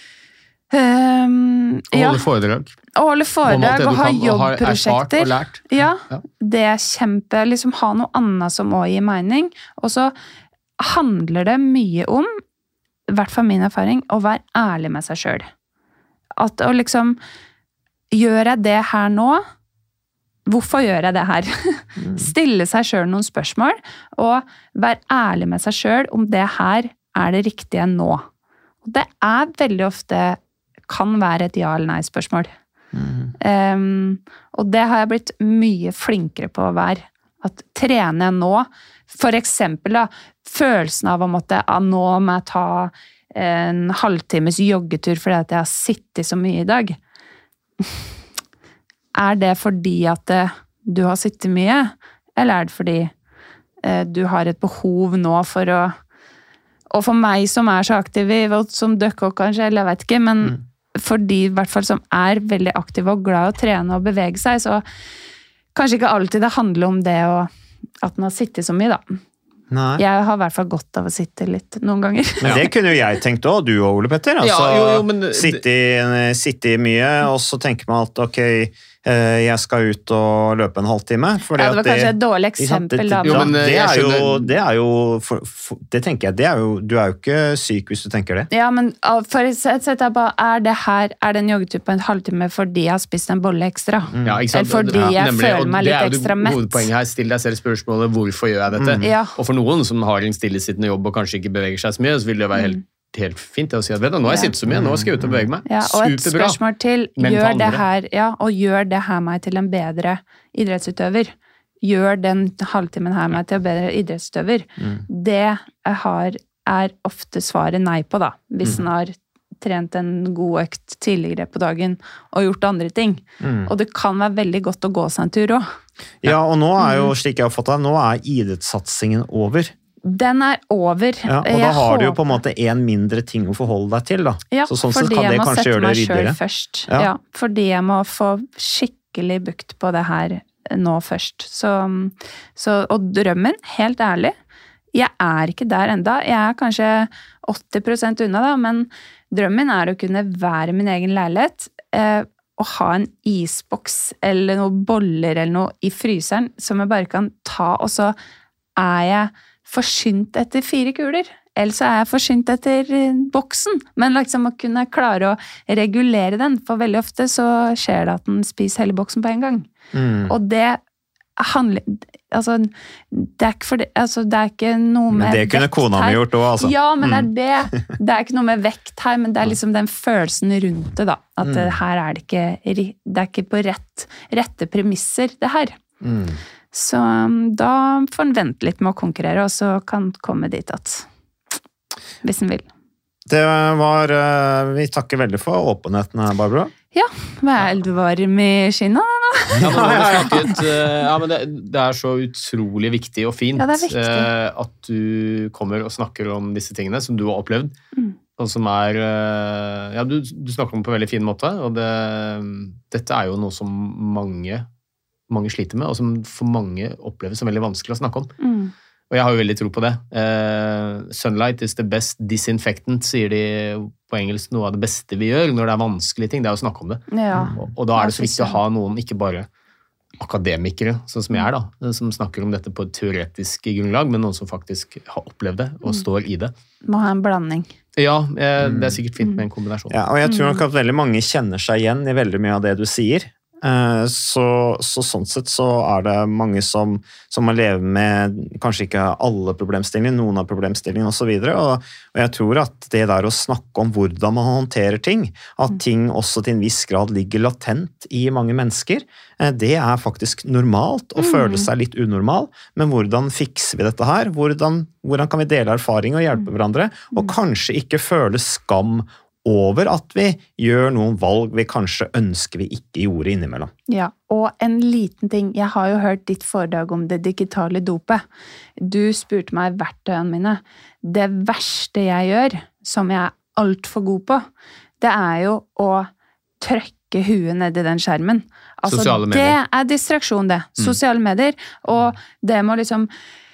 holde foredrag. Og ha jobbprosjekter. Ja, det kjempe, liksom ha noe annet som også gir mening. Og så handler det mye om, i hvert fall min erfaring, å være ærlig med seg selv. At å liksom, gjør jeg det her nå? Hvorfor gjør jeg det her? Stille seg selv noen spørsmål, og være ærlig med seg selv om det her det riktige nå. Og det veldig ofte kan være et ja eller nei spørsmål. Og det har jeg blitt mye flinkere på å være. At trener jeg nå, for eksempel da, følelsen av å måtte, nå må jeg ta en halvtimes joggetur fordi at jeg har sittet så mye i dag. Det fordi at du har sittet mye, eller det fordi du har et behov nå for å, og for meg som så aktiv som dere kanskje, eller jeg vet ikke, men for de i hvert fall som veldig aktive og glad å trene og bevege seg, så kanskje ikke alltid det handler om det at man har sittet så mye da. Nei. Jeg har i hvert fall godt av å sitte litt noen ganger. Men det kunne jo jeg tenkt også, du og Ole Petter. Altså, sitte mye, og så tenker man at ok, jeg skal ut og løpe en halvtime. Det var kanskje et dårlig eksempel. Det tenker jeg, du jo ikke syk hvis du tenker det. Ja, men for sett bare, det en joggetur på en halvtime fordi jeg har spist en bolle ekstra? Ja, eller fordi jeg føler meg litt ekstra mett? Det jo hovedpoenget her, still deg selv spørsmålet, hvorfor gjør jeg dette? Og for noen som har en stillesittende jobb og kanskje ikke beveger seg så mye, så vil det være helt fint å si at nå har jeg sittet så mye, nå skal jeg ut og bevege meg. Ja, og et spørsmål til, gjør det her meg til en bedre idrettsutøver? Gjør den halvtimen her meg til en bedre idrettsutøver? Det ofte svaret nei på da, hvis en har trent en god økt tidligere på dagen og gjort andre ting. Og det kan være veldig godt å gå seg en tur også. Ja, og nå jo, slik jeg har fått det, nå idrettssatsingen over. Den over. Ja, og da har du jo på en måte en mindre ting å forholde deg til da. Ja, så sånn sett kan det kanskje gjøre det ryddigere. Først. Ja, fordi jeg må få skikkelig bukt på det her nå først. Og drømmen, helt ærlig, jeg ikke der enda. Jeg kanskje 80% unna da, men drømmen å kunne være min egen leilighet, og ha en isboks eller noen boller eller noe i fryseren som jeg bare kan ta, og så jeg forsynt etter 4 kuler. Eller så jeg forsynt etter boksen. Men liksom å kunne klare å regulere den, for veldig ofte så skjer det at den spiser hele boksen på en gang. Og det handler, altså, det er ikke for det, altså, det er ikke noe med vekt her. Men det kunne kona mi gjort også, altså. Ja, men det er ikke noe med vekt her, men det er liksom den følelsen rundt det da. At her er det er ikke på rette premisser, det her. Så da får en vente litt med å konkurrere, og så kan komme dit at, hvis en vil. Det var, vi takker veldig for åpenheten her, Barbara. Ja, vel varm i skinnet da. Men det er så utrolig viktig og fint, at du kommer og snakker om disse tingene som du har opplevd, og som du snakker om på en veldig fin måte, og dette er jo noe som mange sliter med, og som for mange oppleves som veldig vanskelig å snakke om. Og jeg har jo veldig tro på det. Sunlight is the best disinfectant, sier de på engelsk, noe av det beste vi gjør når det er vanskelige ting, det er å snakke om det. Ja. Og da er det så viktig å ha noen, ikke bare akademikere, sånn som jeg da, som snakker om dette på et teoretisk grunnlag, men noen som faktisk har opplevd det og står i det. Må ha en blanding. Ja, det er sikkert fint med en kombinasjon. Ja, og jeg tror nok at veldig mange kjenner seg igjen i veldig mye av det du sier. Så sånn sett så er det mange som må leve med kanskje ikke alle problemstillinger, noen av problemstillingene og så videre, og jeg tror at det der å snakke om hvordan man håndterer ting, at ting også til en viss grad ligger latent i mange mennesker, det er faktisk normalt å føle seg litt unormal, men hvordan fikser vi dette her? Hvordan kan vi dele erfaring og hjelpe hverandre, og kanskje ikke føle skam over at vi gjør noen valg vi kanskje ønsker vi ikke gjorde innimellom. Ja, og en liten ting. Jeg har jo hørt ditt foredrag om det digitale dopet. Du spurte meg verktøyene mine. Det verste jeg gjør, som jeg er alt for god på, det er jo å trykke huet ned i den skjermen. Altså, sosiale medier. Det er distraksjon, det. Sosiale medier. Og det må liksom,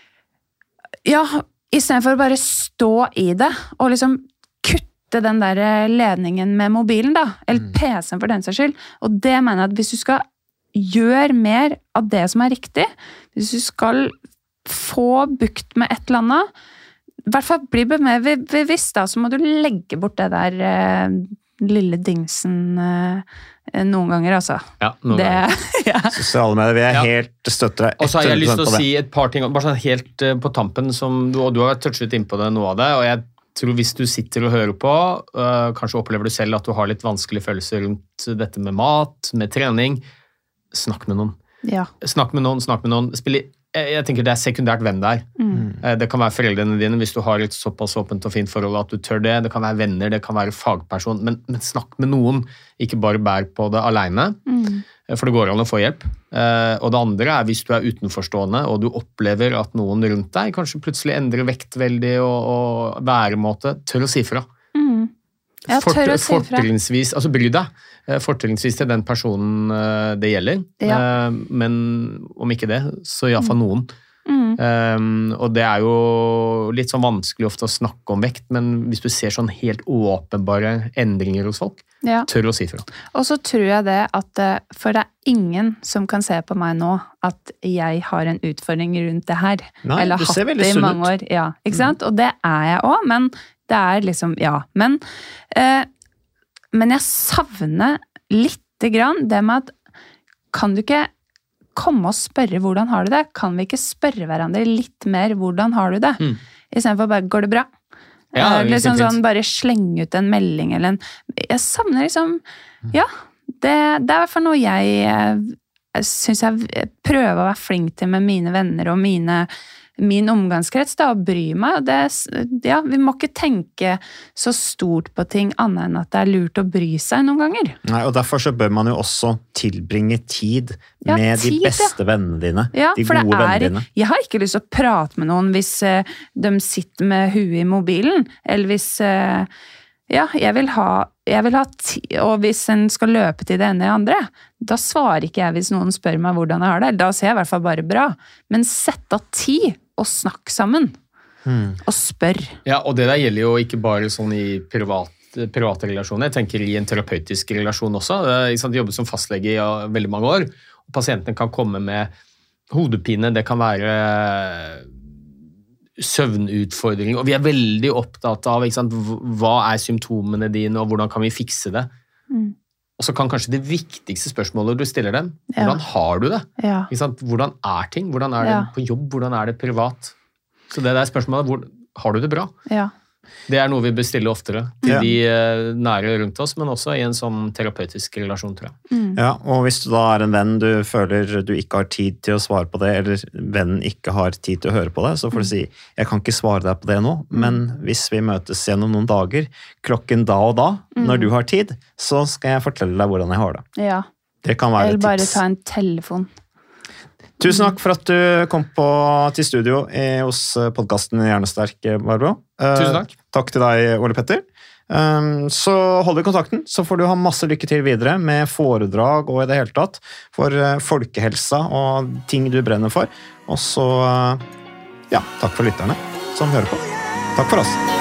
ja, i stedet for å bare stå i det, og liksom den der ledningen med mobilen da, eller PC-en for den saks skyld, og det mener jeg at hvis du skal gjøre mer av det som er riktig, hvis du skal få bukt med et eller annet, i hvert fall bli mer bevisst da, så må du legge bort det der lille dingsen noen ganger, altså. Ja, noen ganger. Ja. Sosiale medier, vi helt støtter deg. Og så har jeg lyst til å si et par ting, bare sånn helt på tampen, og du har touchet inn på det, noe av det, og jeg tror hvis du sitter og hører på, kanskje opplever du selv at du har litt vanskelige følelser rundt dette med mat, med trening, snakk med noen. Ja. Snakk med noen. Jeg tenker det er sekundært hvem det er. Det kan være foreldrene dine hvis du har et såpass åpent og fint forhold at du tør det. Det kan være venner, det kan være fagperson, men snakk med noen. Ikke bare bær på det alene, for det går an å få hjelp. Og det andre er hvis du er utenforstående og du opplever at noen rundt deg kanskje plutselig endrer vekt veldig og væremåte, tør å si fra. Ja, tør å si fra. Fortrinnsvis, altså bry deg. Fortrinnsvis til den personen det gjelder. Ja. Men om ikke det, så i hvert fall noen. Og det er jo litt sånn vanskelig ofte å snakke om vekt, men hvis du ser sånn helt åpenbare endringer hos folk, tør å si fra. Og så tror jeg det at, for det er ingen som kan se på meg nå at jeg har en utfordring rundt det her. Nei, eller du ser hatt veldig det i sunn mange ut. år. Ja, ikke sant? Og det er jeg også, men det er liksom, ja. Men jeg savner lite grann det med at kan du ikke komme og spørre hvordan har du det? Kan vi ikke spørre hverandre litt mer hvordan har du det? I stedet for bare, går det bra? Ja, liksom sånn, bare slenge ut en melding eller en... Jeg savner liksom... Ja, det er i hvert fall noe jeg synes jeg prøver å være flink til med mine venner og min omgangskrets, da, og bry meg. Vi må ikke tenke så stort på ting annet enn at det er lurt å bry seg noen ganger. Nei, og derfor så bør man jo også tilbringe tid med de beste vennene dine, de gode vennene dine. Jeg har ikke lyst til å prate med noen hvis de sitter med huet i mobilen, eller hvis... jeg vil ha tid, og hvis en skal løpe til det ene eller andre, da svarer ikke jeg hvis noen spør meg hvordan jeg har det. Da ser jeg i hvert fall bare bra. Men sett av tid og snakk sammen. Og spør. Ja, og det der gjelder jo ikke bare sånn i private relasjoner. Jeg tenker i en terapeutisk relasjon også. Jeg jobber som fastlege i veldig mange år, og pasientene kan komme med hodepine. Det kan være søvnutfordringer, og vi veldig opptatt av, ikke sant, hva symptomene dine, og hvordan kan vi fikse det. Og så kan kanskje det viktigste spørsmålet du stiller dem, hvordan har du det? Ikke sant? Hvordan ting? Hvordan det på jobb? Hvordan det privat? Så det spørsmålet, har du det bra? Det noe vi bestiller oftere til de nære rundt oss, men også i en sånn terapeutisk relasjon, tror jeg. Ja, og hvis du da en venn du føler du ikke har tid til å svare på det, eller vennen ikke har tid til å høre på det, så får du si, jeg kan ikke svare deg på det nå, men hvis vi møtes gjennom noen dager, klokken da og da, når du har tid, så skal jeg fortelle deg hvordan jeg har det. Ja. Det kan være et tips. Eller bare ta en telefon. Tusen takk for at du kom til studio hos podcasten Hjernesterk, Barbro. Tusen takk. Takk til deg, Ole Petter. Så holder vi kontakten, så får du ha masse lykke til videre med foredrag og i det hele tatt for folkehelsa og ting du brenner for. Og så, takk for lytterne som hører på. Takk for oss.